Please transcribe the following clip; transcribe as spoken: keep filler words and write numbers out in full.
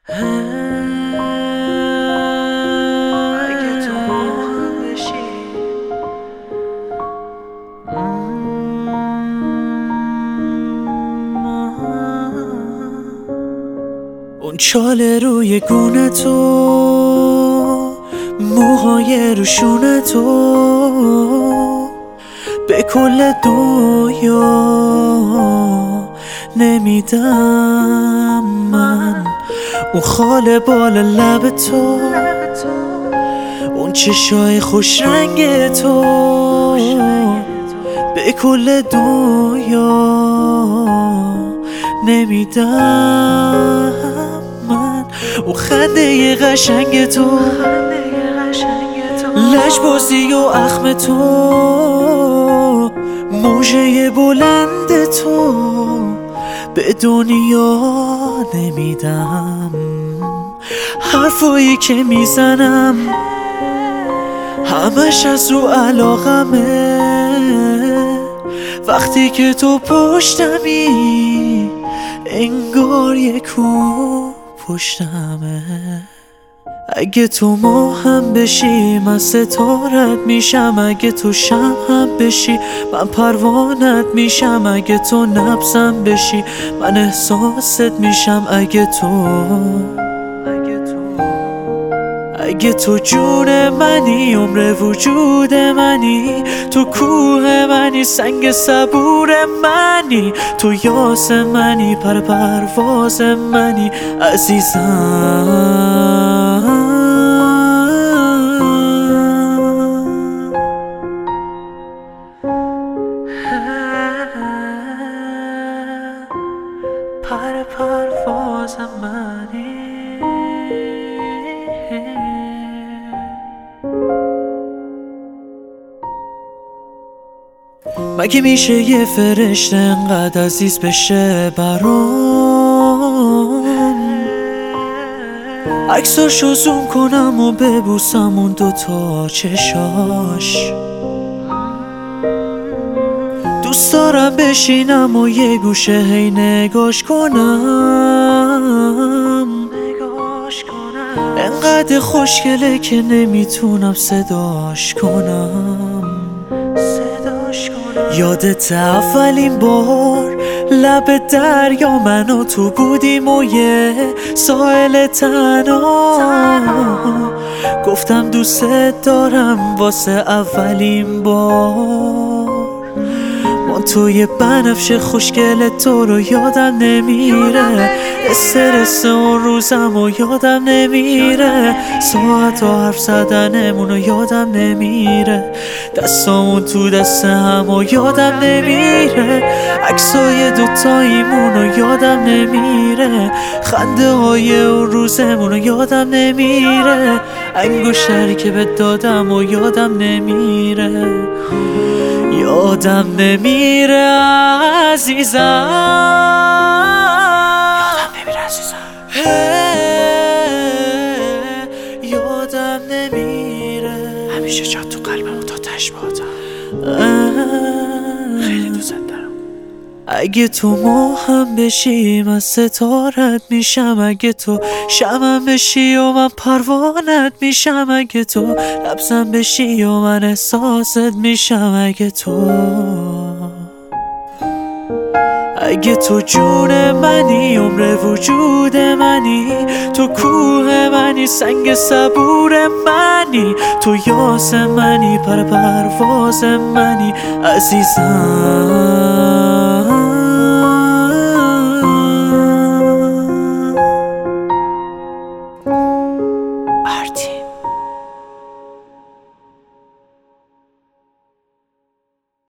اگه تو مهم بشی اون چاله روی گونه تو، موهای روشونه تو، به کل دنیا نمیدم من. اون خال بالا لب تو، اون چشای خوش رنگ تو، به کل دنیا نمیدم من. اون خنده قشنگ تو، لجبازی و اخم تو، موجه بلند تو، به دنیا نمیدم. حرفایی که میزنم همش از رو علاقمه، وقتی که تو پشتمی انگار یک کو پشتمه. اگه تو ماهم بشی من ستارت میشم، اگه تو شمعم بشی من پروانت میشم، اگه تو نبضم بشی من احساست میشم. اگه تو اگه تو جون منی، عمر وجود منی، تو کوه منی، سنگ صبور منی، تو یاس منی، پر پرواز منی عزیزم. پر پرواز منی. مگه میشه یه فرشته انقدر عزیز بشه برام؟ عکساشو زوم کنم و ببوسم اون دوتا چشاش. دوست دارم بشینم و یه گوشه هی نگاش کنم. انقدر خوشگله که نمیتونم صداش کنم. یادت اولین بار لب دریا من و تو بودیم و یه ساحل تنها، گفتم دوست دارم واسه اولین بار. من توی بنفش خوشگل تو رو یادم نمیره، استرس اون روزم و یادم نمیره، ساعت و حرف زدنمون رو یادم نمیره، دستامون تو دست هم و یادم نمیره، عکسای دوتاییمون رو یادم نمیره، خنده های اون روزمون رو یادم نمیره، انگشتری که بهت دادم و یادم نمیره، یادم نمیره عزیزم، یادم نمیره عزیزم، یادم نمیره. همیشه جات تو قلبم و تا تش بادم، خیلی دوست دارم. اگه تو ماهم بشی من ستارت میشم، اگه تو شمعم بشی و من پروانت میشم، اگه تو لبزم بشی و من احساست میشم، اگه تو اگه تو جون منی، عمر وجود منی، تو کوه منی، سنگ صبور منی، تو یاس منی، پر پرواز منی عزیزم.